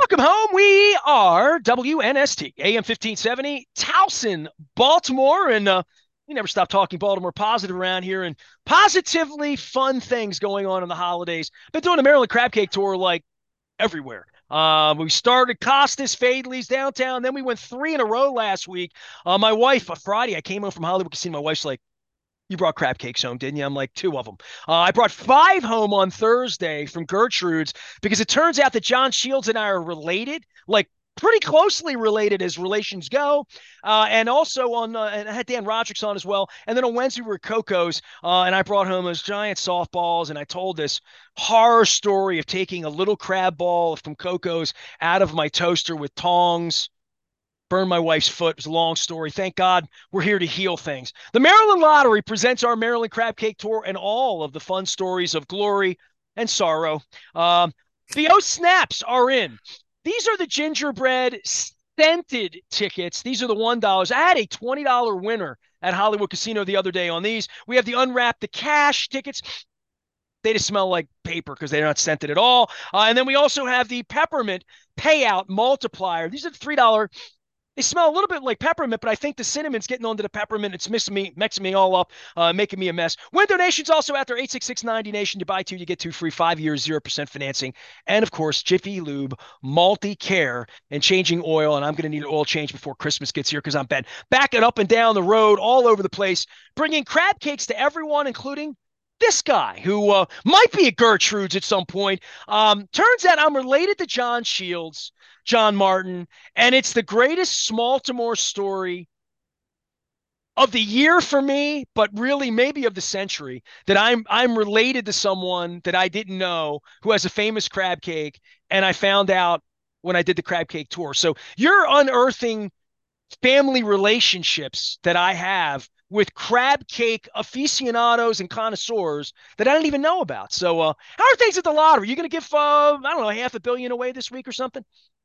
Welcome home. We are WNST, AM 1570, Towson, Baltimore. And we never stop talking Baltimore positive around here and positively fun things going on in the holidays. Been doing a Maryland Crab Cake tour like everywhere. We started Costas, Fadley's downtown. Then we went three in a row last week. My wife, Friday, I came home from Hollywood Casino. My wife's like, you brought crab cakes home, didn't you? I'm like, two of them. I brought five home on Thursday from Gertrude's because it turns out that John Shields and I are related, like pretty closely related as relations go. And also and I had Dan Roderick's on as well. And then on Wednesday, we were at Coco's, and I brought home those giant softballs. And I told this horror story of taking a little crab ball from Coco's out of my toaster with tongs, burned my wife's foot. It was a long story. Thank God we're here to heal things. The Maryland Lottery presents our Maryland Crab Cake Tour and all of the fun stories of glory and sorrow. The O Snaps are in. These are the gingerbread scented tickets. These are the $1. I had a $20 winner at Hollywood Casino the other day on these. We have the Unwrap the Cash tickets. They just smell like paper because they're not scented at all. And then we also have the Peppermint Payout Multiplier. These are the $3. They smell a little bit like peppermint, but I think the cinnamon's getting onto the peppermint. It's mixing me all up, making me a mess. Win donations also out there, 866-90-NATION. You buy two, you get two free, 5 years, 0% financing. And, of course, Jiffy Lube, multi-care, and changing oil. And I'm going to need an oil change before Christmas gets here because I'm backing up and down the road all over the place, bringing crab cakes to everyone, including this guy who might be at Gertrude's at some point. Turns out I'm related to John Shields, John Martin, and it's the greatest Smaltimore story of the year for me, but really maybe of the century, that I'm related to someone that I didn't know who has a famous crab cake, and I found out when I did the crab cake tour. So you're unearthing family relationships that I have with crab cake aficionados and connoisseurs that I didn't even know about. So how are things at the lottery? Are you going to give, I don't know, $500 million away this week or something?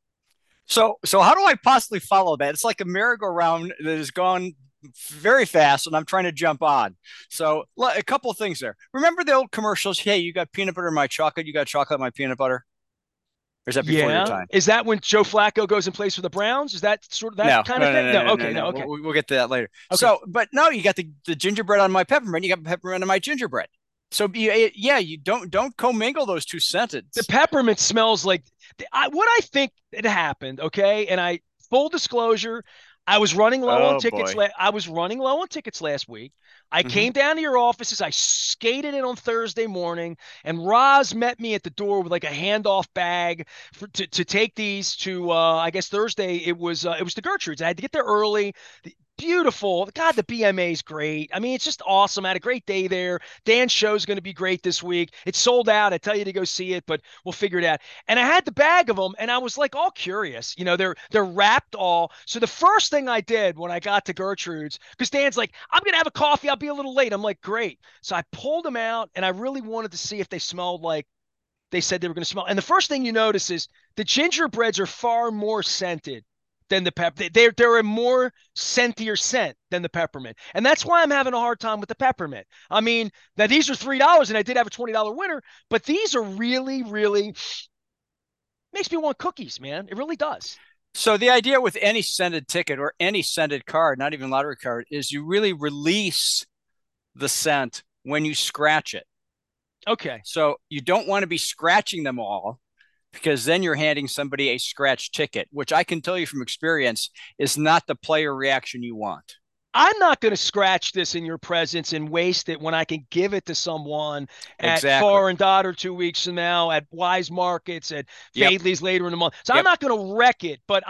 So how do I possibly follow that? It's like a merry-go-round that has gone very fast, and I'm trying to jump on. So a couple of things there. Remember the old commercials? Hey, you got peanut butter in my chocolate. You got chocolate in my peanut butter. Or is that before your Yeah. time? Is that when Joe Flacco goes and plays for the Browns? Is that sort of that No, kind of no, no, thing? no, No. no, no, Okay. no. No. Okay. We'll get to that later. Okay. So, but no, you got the gingerbread on my peppermint. You got peppermint on my gingerbread. So yeah, you don't commingle those two The sentences. peppermint smells like what I think it happened. Okay. And full disclosure, I was running low on Oh tickets. boy. I was running low on tickets last week. I Hmm. came down to your offices. I skated in on Thursday morning, and Roz met me at the door with like a handoff bag to take these to. I guess Thursday it was the Gertrudes. I had to get there early. Beautiful. God, the BMA is great. I mean, it's just awesome. I had a great day there. Dan's show's going to be great this week. It's sold out. I tell you to go see it, but we'll figure it out. And I had the bag of them, and I was like all curious. You know, they're wrapped all. So the first thing I did when I got to Gertrude's, because Dan's like, I'm gonna have a coffee. I'll be a little late. I'm like, great. So I pulled them out, and I really wanted to see if they smelled like they said they were going to smell. And the first thing you notice is the gingerbreads are far more scented than the pep. They're a more scentier scent than the peppermint, and that's why I'm having a hard time with the peppermint. I mean, now these are $3, and I did have a $20 winner, but these are really, really makes me want cookies, man. It really does. So the idea with any scented ticket or any scented card, not even lottery card, is you really release the scent when you scratch it. Okay. So you don't want to be scratching them all because then you're handing somebody a scratch ticket, which I can tell you from experience is not the player reaction you want. I'm not going to scratch this in your presence and waste it when I can give it to someone at Exactly. Far and Daughter 2 weeks from now, at Wise Markets, at Yep. Fadley's later in the month. So I'm Yep. not going to wreck it, but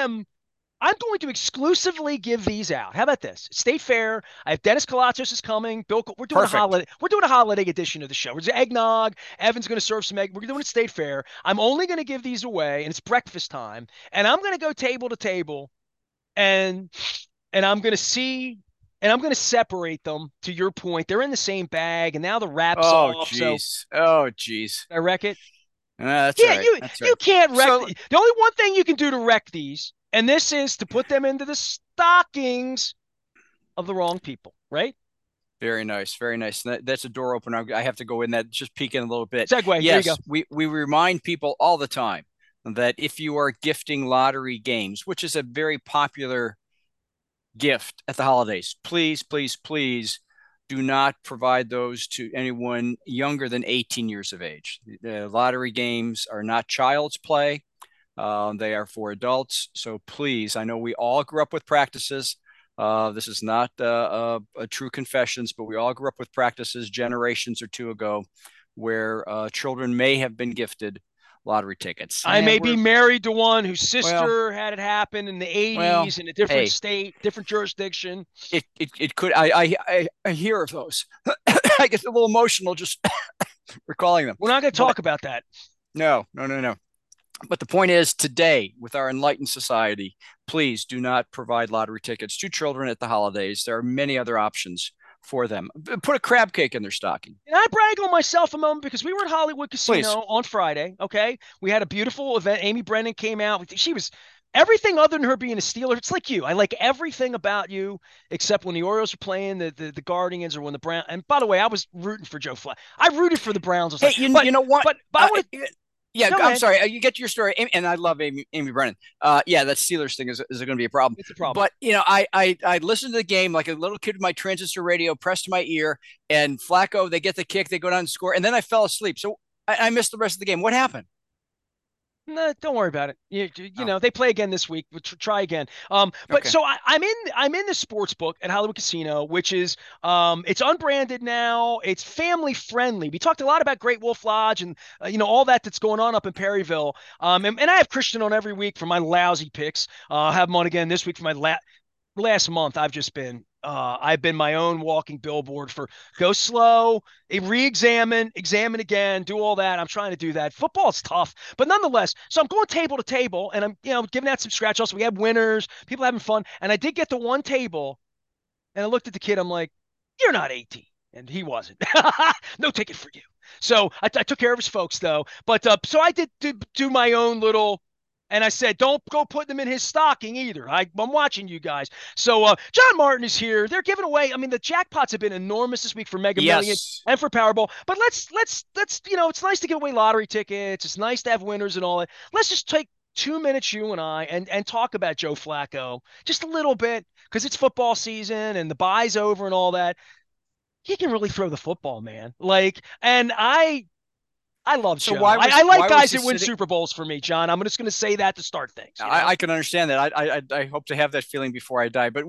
I'm going to exclusively give these out. How about this? State Fair. I have Dennis Colatos is coming. We're doing a Perfect. holiday. We're doing a holiday edition of the show. We're doing eggnog. Evan's going to serve some egg. We're doing it State Fair. I'm only going to give these away, and it's breakfast time. And I'm going to go table to table, and I'm going to see, and I'm going to separate them. To your point, they're in the same bag, and now the wrap's Oh, off. So geez. Oh, geez. I wreck it. That's all Yeah, right. you That's all you right. can't wreck So, the only one thing you can do to wreck these, and this is to put them into the stockings of the wrong people, right? very nice. Very nice. That's a door opener. I have to go in that, just peek in a little bit. Segue. There you go. Yes, we remind people all the time that if you are gifting lottery games, which is a very popular gift at the holidays, please, please, please do not provide those to anyone younger than 18 years of age. The lottery games are not child's play. They are for adults. So please, I know we all grew up with practices. This is not a true confessions, but we all grew up with practices generations or two ago where children may have been gifted lottery tickets. I may be We're married to one whose well, sister had it happen in the well, 80s in a different hey, state, different jurisdiction. it could. I hear of those. I get a little emotional just recalling them. We're not going to But talk about that. no, no, no, no. But the point is, today, with our enlightened society, please do not provide lottery tickets to children at the holidays. There are many other options for them. Put a crab cake in their stocking. And I brag on myself a moment because we were at Hollywood Please. Casino on Friday. Okay. We had a beautiful event. Amy Brennan came out. She was everything other than her being a Steeler. It's like you. I like everything about you except when the Orioles are playing the Guardians or when the Browns. And by the way, I was rooting for Joe Flacco. I rooted for the Browns. I was Hey, like, but you know what? but I want to Yeah, go I'm ahead. sorry. You get your story, and I love Amy Brennan. Yeah, that Steelers thing is going to be a problem. It's a problem. But I listened to the game like a little kid with my transistor radio pressed to my ear, and Flacco, they get the kick, they go down and score, and then I fell asleep. So I missed the rest of the game. What happened? No, don't worry about it. You Oh, know they play again this week. We'll try again. But okay. so I'm in the sports book at Hollywood Casino, which is it's unbranded now. It's family friendly. We talked a lot about Great Wolf Lodge and all that's going on up in Perryville. And I have Christian on every week for my lousy picks. I have him on again this week for my last month. I've been my own walking billboard for go slow, re-examine, examine again, do all that. I'm trying to do that. Football's tough, but nonetheless, so I'm going table to table and I'm, giving out some scratch offs. We have winners, people having fun. And I did get to one table and I looked at the kid. I'm like, you're not 18. And he wasn't. No ticket for you. So I took care of his folks though. But so I did do my own little and I said, don't go putting them in his stocking either. I'm watching you guys. So John Martin is here. They're giving away. I mean, the jackpots have been enormous this week for Mega Millions Yes. and for Powerball. But let's it's nice to give away lottery tickets. It's nice to have winners and all that. Let's just take 2 minutes, you and I, and talk about Joe Flacco just a little bit because it's football season and the bye's over and all that. He can really throw the football, man. Like, and I love So Joe. I like why was guys he that win sitting? Super Bowls for me, John. I'm just going to say that to start things. I can understand that. I hope to have that feeling before I die. But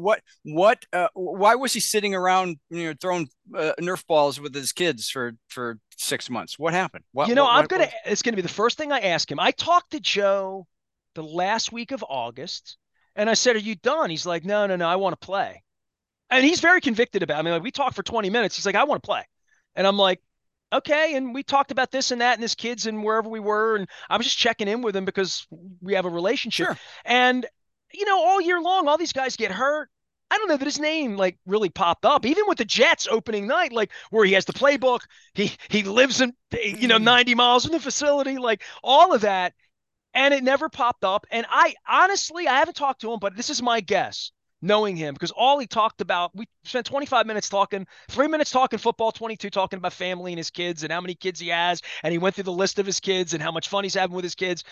why was he sitting around throwing Nerf balls with his kids for 6 months? What happened? It's gonna be the first thing I ask him. I talked to Joe the last week of August, and I said, "Are you done?" He's like, "No, no, no, I want to play." And he's very convicted about it. I mean, like we talked for 20 minutes. He's like, "I want to play," and I'm like, "Okay." And we talked about this and that and his kids and wherever we were, and I was just checking in with him because we have a relationship. Sure. And all year long, all these guys get hurt. I don't know that his name like really popped up, even with the Jets opening night, like where he has the playbook. He lives in 90 miles from the facility, like all of that, and it never popped up. And I honestly, I haven't talked to him, but this is my guess, knowing him, because all he talked about, we spent 25 minutes talking, 3 minutes talking football, 22 talking about family and his kids and how many kids he has, and he went through the list of his kids and how much fun he's having with his kids,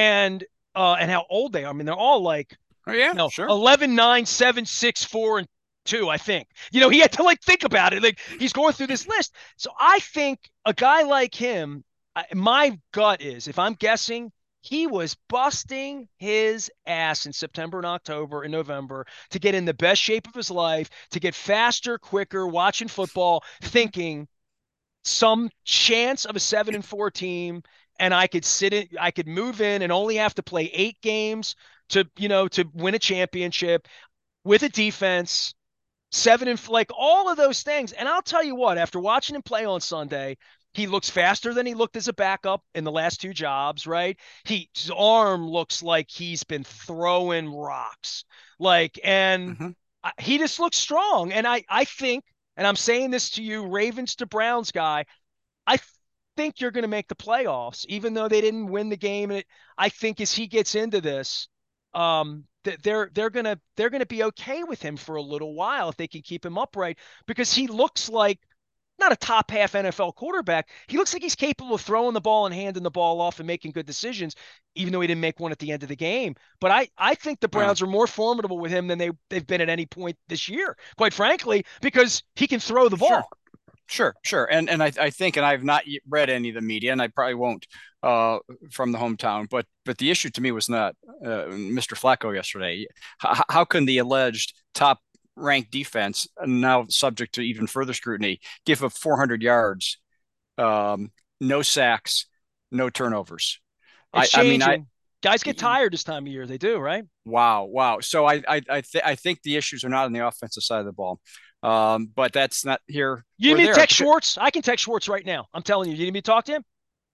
and how old they are. I mean, they're all like Oh yeah, sure. 11, 9, 7, 6, 4, and 2, I think. He had to like think about it. Like he's going through this list. So I think a guy like him, my gut is, if I'm guessing, he was busting his ass in September and October and November to get in the best shape of his life, to get faster, quicker, watching football, thinking some chance of a 7-4 team, and I could move in and only have to play 8 games to win a championship with a defense, like all of those things. And I'll tell you what, after watching him play on Sunday, he looks faster than he looked as a backup in the last 2 jobs, right? His arm looks like he's been throwing rocks. Like, and Hmm. he just looks strong. And I think, and I'm saying this to you, Ravens to Browns guy, I think you're going to make the playoffs, even though they didn't win the game. And I think as he gets into this, they're gonna be okay with him for a little while if they can keep him upright because he looks like not a top half NFL quarterback. He looks like he's capable of throwing the ball and handing the ball off and making good decisions, even though he didn't make one at the end of the game. But I think the Well, Browns are more formidable with him than they've been at any point this year, quite frankly, because he can throw the sure. ball. Sure. And I think, and I've not read any of the media, and I probably won't from the hometown. But the issue to me was not Mr. Flacco yesterday. How can the alleged top ranked defense, now subject to even further scrutiny, give up 400 yards, no sacks, no turnovers? It's I mean, changing. Guys get tired this time of year. They do, right? wow. So I think the issues are not on the offensive side of the ball. But that's not here You or need me to there. text Schwartz? I can text Schwartz right now. I'm telling you. You need me to talk to him?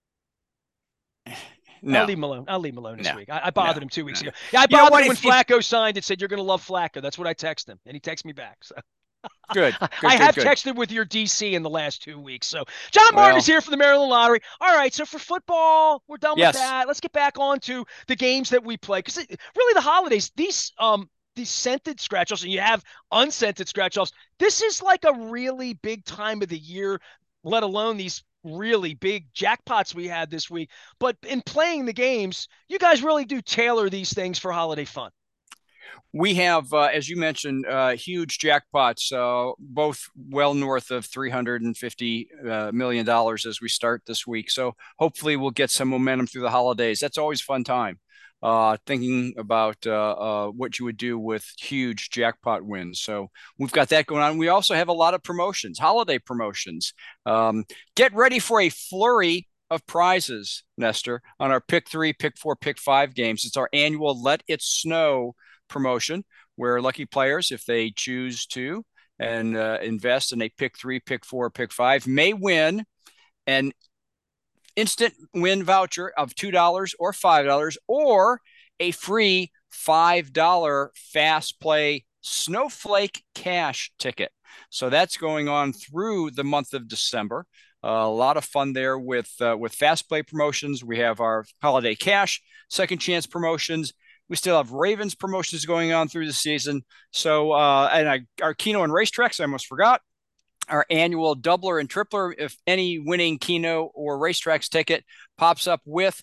I'll No, leave him alone. I'll leave him alone this no, week. I no, bothered him 2 weeks no. ago. Yeah, I You know bothered what? him when Flacco signed. It said you're going to love Flacco. That's what I texted him, and he texted me back. So Good, I good, good, have good. texted with your DC in the last 2 weeks. So John Martin is Well, here for the Maryland Lottery. All right. So for football, we're done with yes, that. Let's get back on to the games that we play because really the holidays these scented scratch offs and you have unscented scratch offs. This is like a really big time of the year, let alone these really big jackpots we had this week. But in playing the games, you guys really do tailor these things for holiday fun. we have, as you mentioned, huge jackpots, both well north of $350 million as we start this week. So hopefully we'll get some momentum through the holidays. That's always a fun time. Thinking about what you would do with huge jackpot wins. So we've got that going on. We also have a lot of promotions, holiday promotions. Get ready for a flurry of prizes, Nestor, on our pick 3, pick 4, pick 5 games. It's our annual Let It Snow promotion where lucky players, if they choose to and invest in a pick 3, pick 4, pick 5, may win an instant win voucher of $2 or $5 or a free $5 fast play snowflake cash ticket. So that's going on through the month of December. A lot of fun there with fast play promotions. We have our holiday cash, second chance promotions. We still have Ravens promotions going on through the season. So our Keno and racetracks, I almost forgot. Our annual doubler and tripler, if any winning Keno or racetracks ticket pops up with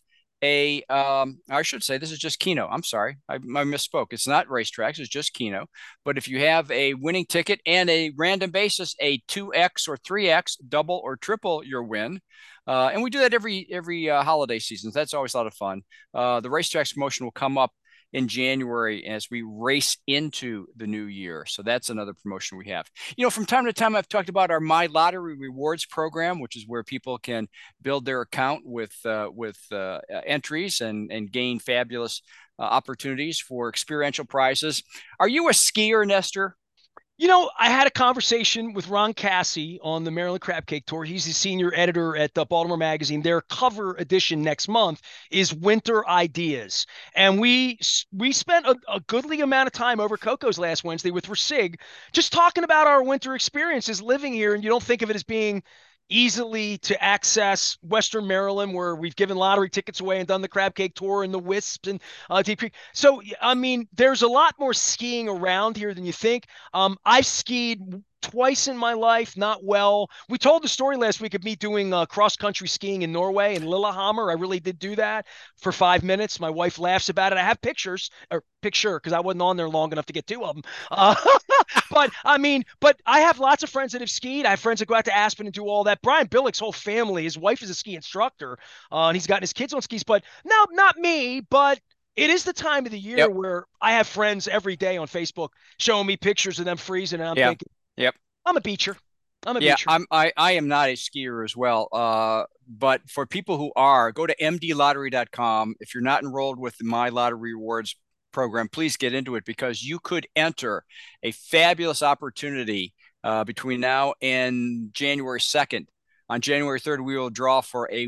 I should say this is just Keno. I'm sorry, I misspoke. It's not racetracks, it's just Keno. But if you have a winning ticket and a random basis, a 2x or 3x, double or triple your win. And we do that every holiday season. So that's always a lot of fun. The racetracks promotion will come up in January as we race into the new year. So that's another promotion we have. From time to time, I've talked about our My Lottery Rewards program, which is where people can build their account with entries and gain fabulous opportunities for experiential prizes. Are you a skier, Nestor? I had a conversation with Ron Cassie on the Maryland Crab Cake Tour. He's the senior editor at the Baltimore Magazine. Their cover edition next month is Winter Ideas. And we spent a goodly amount of time over Coco's last Wednesday with Rasig just talking about our winter experiences living here. And you don't think of it as being easily to access Western Maryland, where we've given lottery tickets away and done the Crab Cake Tour and the Wisps and Deep Creek. So, I mean, there's a lot more skiing around here than you think. I've skied twice in my life, not well. We told the story last week of me doing cross-country skiing in Norway and Lillehammer. I really did do that for 5 minutes. My wife laughs about it. I have pictures, or picture, because I wasn't on there long enough to get two of them. But I have lots of friends that have skied. I have friends that go out to Aspen and do all that. Brian Billick's whole family, his wife is a ski instructor, and he's gotten his kids on skis. But no, not me. But it is the time of the year Yep. where I have friends every day on Facebook showing me pictures of them freezing, and I'm Yeah. thinking, Yep. I'm a beacher. I'm a Yeah, beacher. I am not a skier as well. But for people who are, go to mdlottery.com. If you're not enrolled with the My Lottery Rewards program, please get into it because you could enter a fabulous opportunity between now and January 2nd. On January 3rd, we will draw for a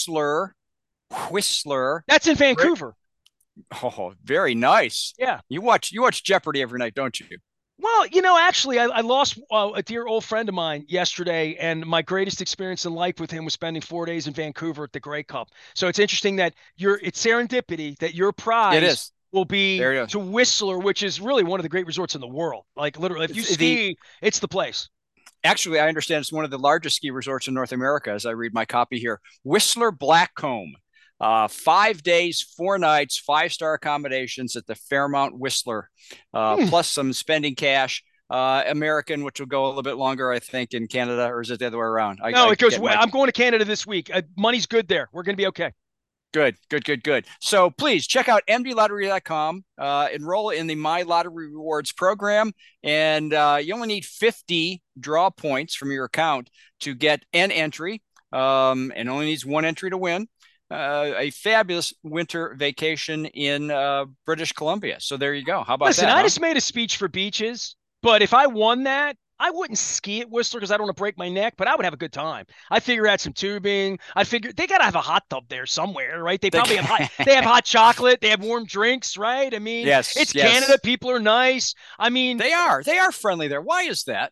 Whistler. That's in Vancouver. Oh, very nice. Yeah. You watch Jeopardy every night, don't you? Well, actually, I lost a dear old friend of mine yesterday, and my greatest experience in life with him was spending 4 days in Vancouver at the Grey Cup. So it's interesting that it's serendipity that your It prize is. will be There it is. to Whistler, which is really one of the great resorts in the world. Like literally, if you It's the ski, it's the place. Actually, I understand it's one of the largest ski resorts in North America, as I read my copy here. Whistler Blackcomb. 5 days, 4 nights, five-star accommodations at the Fairmount Whistler, Hmm. plus some spending cash. American, which will go a little bit longer, I think, in Canada, or is it the other way around? No, I it goes. get my I'm going to Canada this week. Money's good there. We're going to be okay. Good, good, good, good. So please check out mdlottery.com, enroll in the My Lottery Rewards program, and you only need 50 draw points from your account to get an entry, and only needs one entry to win. A fabulous winter vacation in British Columbia. So there you go. How about Listen, that, I huh? just made a speech for beaches, but if I won that, I wouldn't ski at Whistler because I don't want to break my neck, but I would have a good time. I figure out some tubing. I figure they gotta have a hot tub there somewhere, right? They They probably have hot. They have hot chocolate. They have warm drinks, right? I mean, yes, it's Canada. yes. People are nice. I mean, They are. They are friendly there. Why is that?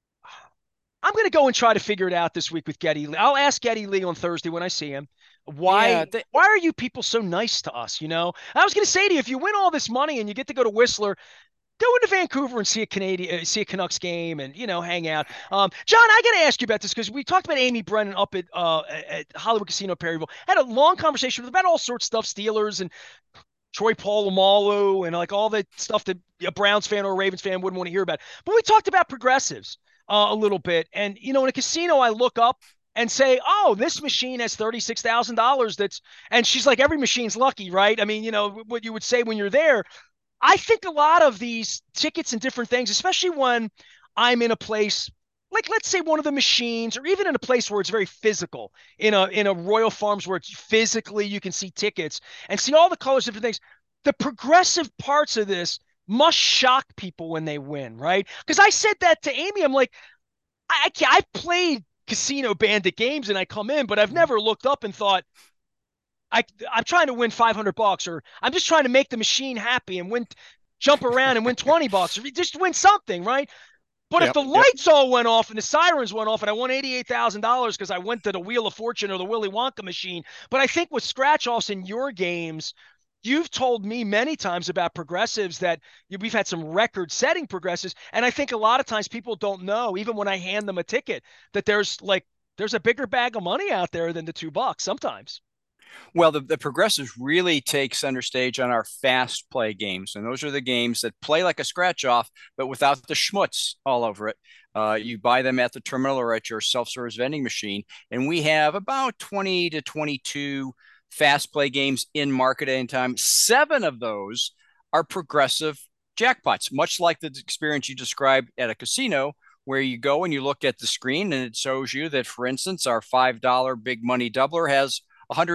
I'm gonna go and try to figure it out this week with Getty Lee. I'll ask Getty Lee on Thursday when I see him. Yeah, Why? Why are you people so nice to us? I was going to say to you, if you win all this money and you get to go to Whistler, go into Vancouver and see a Canucks game, and hang out. John, I got to ask you about this because we talked about Amy Brennan up at Hollywood Casino Perryville. Had a long conversation with about all sorts of stuff, Steelers and Troy Polamalu, and like all the stuff that a Browns fan or a Ravens fan wouldn't want to hear about. But we talked about progressives a little bit, and in a casino, I look up and say, "Oh, this machine has $36,000." And she's like, "Every machine's lucky, right?" I mean, what you would say when you're there. I think a lot of these tickets and different things, especially when I'm in a place like, let's say, one of the machines, or even in a place where it's very physical, in a Royal Farms where it's physically you can see tickets and see all the colors, different things. The progressive parts of this must shock people when they win, right? Because I said that to Amy. I'm like, I've played Casino Bandit games and I come in, but I've never looked up and thought, I'm trying to win $500, or I'm just trying to make the machine happy and jump around and win $20, or just win something, right? But if Yep, the yep. lights all went off and the sirens went off and I won $88,000 because I went to the Wheel of Fortune or the Willy Wonka machine. But I think with scratch offs in your games, you've told me many times about progressives that we've had some record setting progressives. And I think a lot of times people don't know, even when I hand them a ticket, that there's a bigger bag of money out there than the $2 sometimes. Well, the progressives really take center stage on our fast play games. And those are the games that play like a scratch off, but without the schmutz all over it. You buy them at the terminal or at your self service vending machine. And we have about 20 to 22 fast play games in market at any time. 7 of those are progressive jackpots, much like the experience you described at a casino, where you go and you look at the screen and it shows you that, for instance, our $5 big money doubler has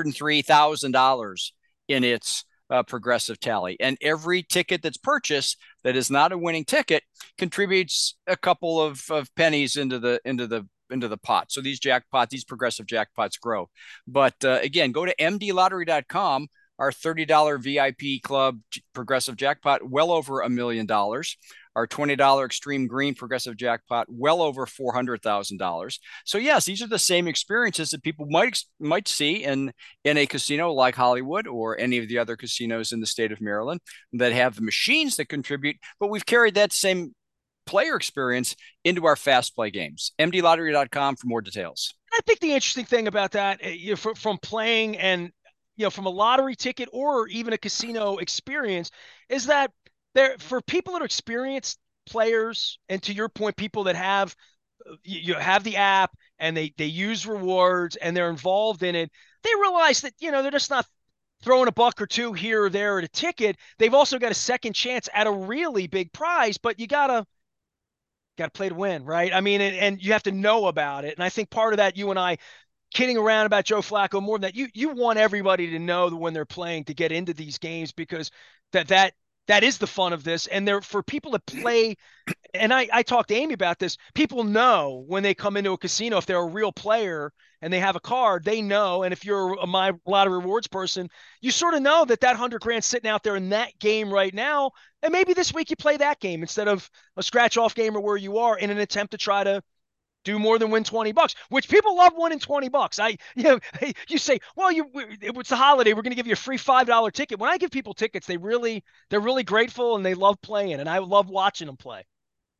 $103,000 in its progressive tally. And every ticket that's purchased that is not a winning ticket contributes a couple of pennies into the pot. So these progressive jackpots grow. But again, go to mdlottery.com. Our $30 VIP club progressive jackpot, well over $1 million. Our $20 extreme green progressive jackpot, well over $400,000. So yes, these are the same experiences that people might see in a casino like Hollywood or any of the other casinos in the state of Maryland that have the machines that contribute. But we've carried that same player experience into our fast play games. mdlottery.com for more details. I think the interesting thing about that, from playing and from a lottery ticket or even a casino experience, is that for people that are experienced players, and to your point, people that you have the app and they use rewards and they're involved in it, they realize that they're just not throwing a buck or two here or there at a ticket. They've also got a second chance at a really big prize, but you gotta play to win, right? I mean, and you have to know about it. And I think part of that, you and I kidding around about Joe Flacco, more than that, you want everybody to know that when they're playing to get into these games, because that is the fun of this. And they're for people to play. And I talked to Amy about this. People know when they come into a casino, if they're a real player and they have a card, they know. And if you're a My Lottery Rewards person, you sort of know that 100 grand sitting out there in that game right now. And maybe this week you play that game instead of a scratch off game or where you are, in an attempt to try to do more than win $20, which people love winning $20. You say, well, it's the holiday, we're going to give you a free $5 ticket. When I give people tickets, they're really grateful and they love playing, and I love watching them play.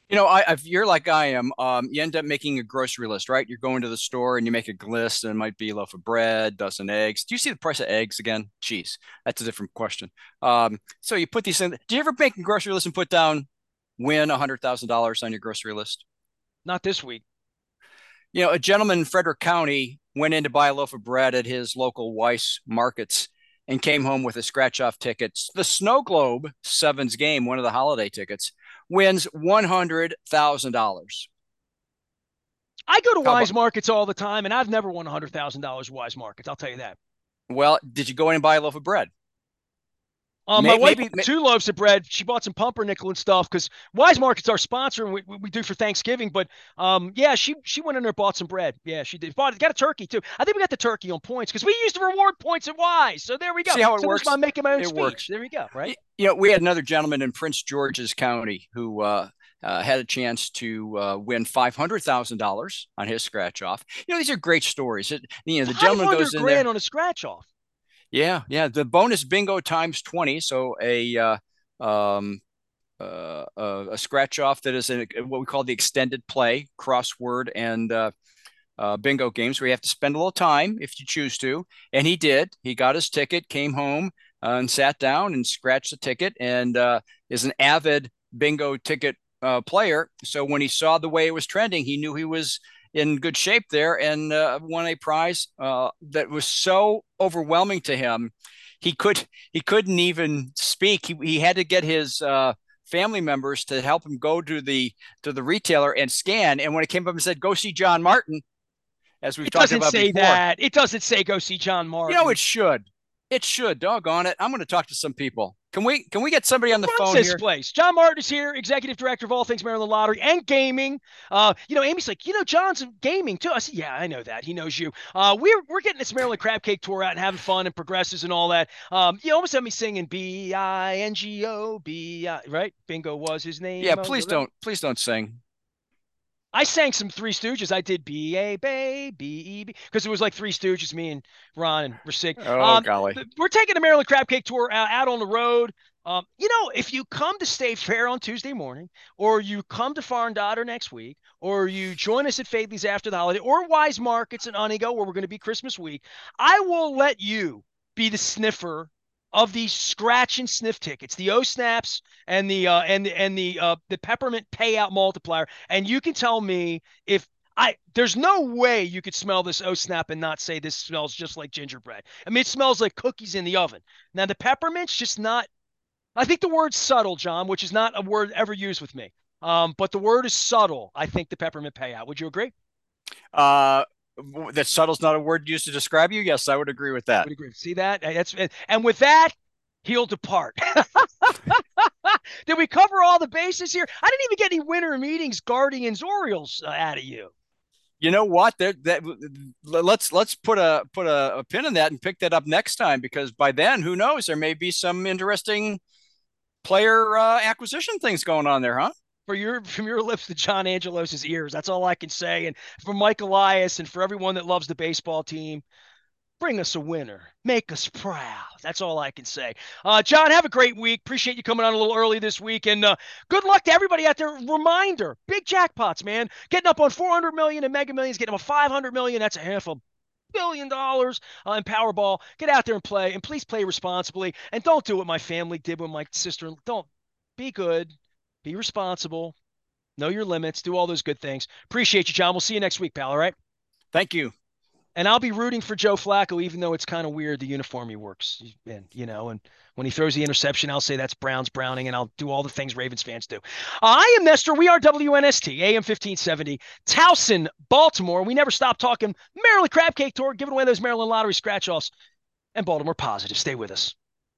If you're like I am, you end up making a grocery list, right? You're going to the store and you make a list, and it might be a loaf of bread, dozen eggs. Do you see the price of eggs again? Jeez, that's a different question. So you put these in. Do you ever make a grocery list and put down win $100,000 on your grocery list? Not this week. A gentleman in Frederick County went in to buy a loaf of bread at his local Weiss markets and came home with a scratch off ticket. The Snow Globe Sevens game, one of the holiday tickets, wins $100,000. I go to How about, Wise Markets all the time, and I've never won $100,000 Wise Markets. I'll tell you that. well, did you go in and buy a loaf of bread? My wife Maybe, bought 2 loaves of bread. She bought some pumpernickel and stuff because Wise Market's our sponsor, and we do for Thanksgiving. But yeah, she went in there and bought some bread. Yeah, she did. Got a turkey too. I think we got the turkey on points because we used to reward points at Wise. So there we go. see how it So this is works? my making my own It speech. works. There we go. Right. We had another gentleman in Prince George's County who had a chance to win $500,000 on his scratch off. These are great stories. The Five gentleman hundred goes in there. grand on a scratch off. Yeah, yeah. The bonus bingo times 20. So a scratch off that is what we call the extended play crossword and bingo games where you have to spend a little time if you choose to. And he did. He got his ticket, came home and sat down and scratched the ticket, and is an avid bingo ticket player. So when he saw the way it was trending, he knew he was in good shape there, and won a prize that was so overwhelming to him. He couldn't even speak. He had to get his family members to help him go to the retailer and scan. And when it came up and said, "Go see John Martin," as we've It talked doesn't about say before, that. It doesn't say go see John Martin. it should. It should. Doggone it! I'm going to talk to some people. Can we get somebody on the Runs phone this here? place. John Martin is here, executive director of all things Maryland Lottery and gaming. Amy's like, John's in gaming too. I said, yeah, I know that. He knows you. We're getting this Maryland Crab Cake tour out and having fun and progresses and all that. You almost had me singing BINGO, right? Bingo was his Yeah, name. please don't sing. I sang some Three Stooges. I did B-A, Bay, B-E-B, because it was like Three Stooges, me and Ron and Rasig. Oh golly. We're taking the Maryland Crab Cake Tour out on the road. If you come to State Fair on Tuesday morning, or you come to Far and Daughter next week, or you join us at Faithley's after the holiday, or Wise Markets in Unigo, where we're going to be Christmas week, I will let you be the sniffer of these scratch and sniff tickets, the O snaps and the peppermint payout multiplier, and you can tell me if there's no way you could smell this O snap and not say this smells just like gingerbread. I mean, it smells like cookies in the oven. Now the peppermint's just not. I think the word's subtle, John, which is not a word ever used with me. But the word is subtle. I think the peppermint payout. Would you agree? Uh, that subtle's not a word used to describe you. Yes, I would agree with that. Would agree. See that? And with that, he'll depart. Did we cover all the bases here? I didn't even get any winter meetings, Guardians, Orioles out of you. You know what? Let's put a pin in that and pick that up next time, because by then, who knows? There may be some interesting player acquisition things going on there, huh? From your lips to John Angelos's ears. That's all I can say. And for Mike Elias and for everyone that loves the baseball team, bring us a winner. Make us proud. That's all I can say. John, have a great week. Appreciate you coming on a little early this week. And good luck to everybody out there. Reminder, big jackpots, man. Getting up on 400 million in Mega Millions, getting them a 500 million. That's a $500 million in Powerball. Get out there and play. And please play responsibly. And don't do what my family did when my sister. Don't. Be good. Be responsible. Know your limits. Do all those good things. Appreciate you, John. We'll see you next week, pal. All right? Thank you. And I'll be rooting for Joe Flacco, even though it's kind of weird the uniform he works. And when he throws the interception, I'll say that's Brown's Browning, and I'll do all the things Ravens fans do. I am Nestor. We are WNST, AM 1570, Towson, Baltimore. We never stop talking Maryland Crab Cake Tour, giving away those Maryland Lottery scratch offs and Baltimore Positive. Stay with us.